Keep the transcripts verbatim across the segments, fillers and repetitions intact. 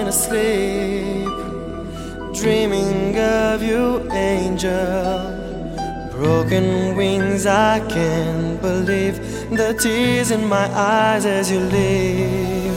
asleep, dreaming of you, angel. Broken wings, I can't believe the tears in my eyes as you leave.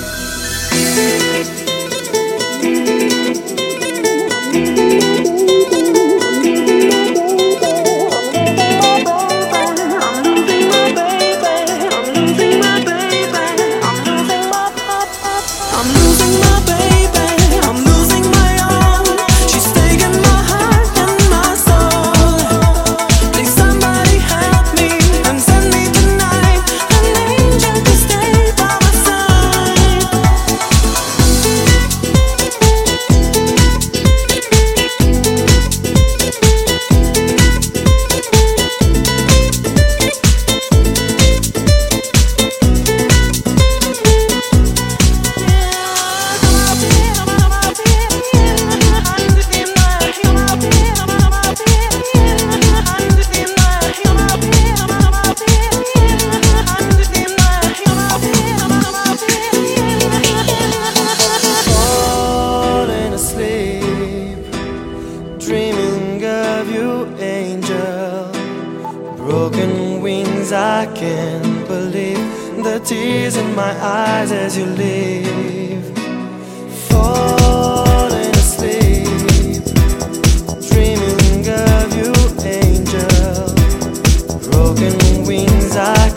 Dreaming of you, angel. Broken wings, I can't believe the tears in my eyes as you leave. Falling asleep, dreaming of you, angel. Broken wings, I